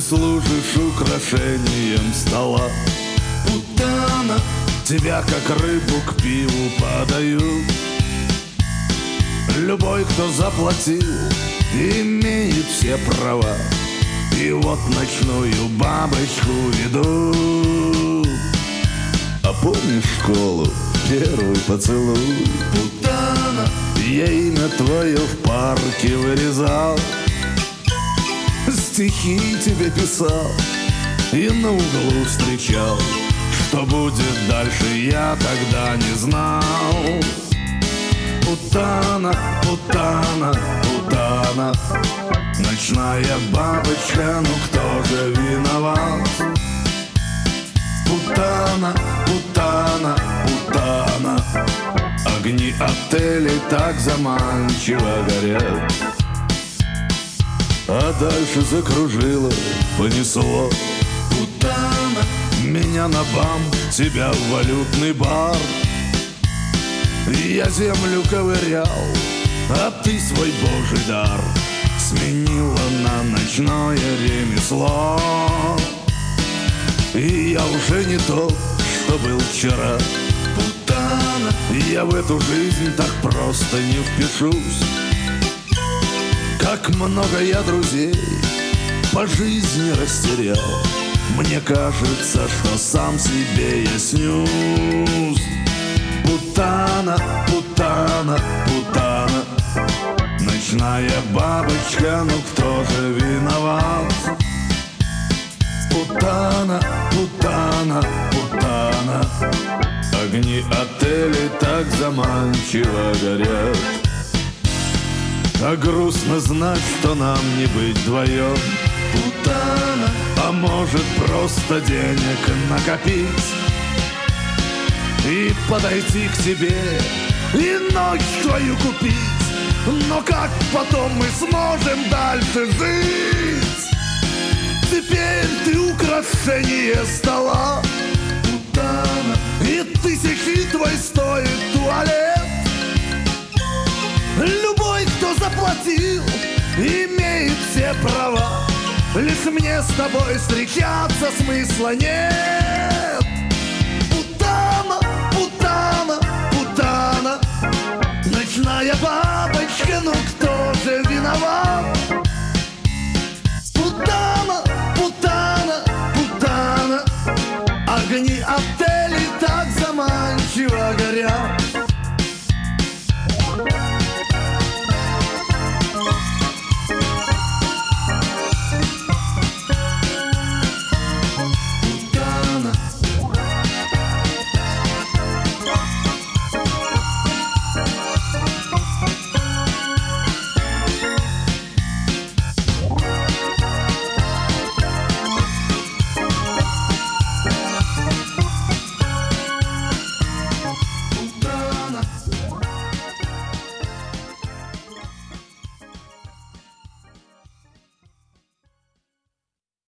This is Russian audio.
служишь украшением стола. Путана, тебя как рыбу к пиву подают. Любой, кто заплатил, имеет все права. И вот ночную бабочку ведут. А помнишь школу, первый поцелуй? Путана, я имя твое в парке вырезал, стихи тебе писал и на углу встречал. Что будет дальше, я тогда не знал. Путана, путана, путана, ночная бабочка, ну кто же виноват? Путана, путана, путана, огни отелей так заманчиво горят. А дальше закружило, понесло. Путана, меня на бам, тебя в валютный бар. Я землю ковырял, а ты свой божий дар сменила на ночное ремесло. И я уже не тот, что был вчера. Путана, я в эту жизнь так просто не впишусь. Как много я друзей по жизни растерял. Мне кажется, что сам себе я снюсь. Путана, путана, путана, ночная бабочка, ну кто же виноват? Путана, путана, путана, огни отелей так заманчиво горят. А грустно знать, что нам не быть вдвоем. Путана, а может просто денег накопить и подойти к тебе, и ночь твою купить. Но как потом мы сможем дальше жить? Теперь ты украшение стола. Путана, и тысячи твой стоит туалет. Любой, кто заплатил, имеет все права. Лишь мне с тобой встречаться смысла нет. Путана, путана, путана, ночная бабочка, ну кто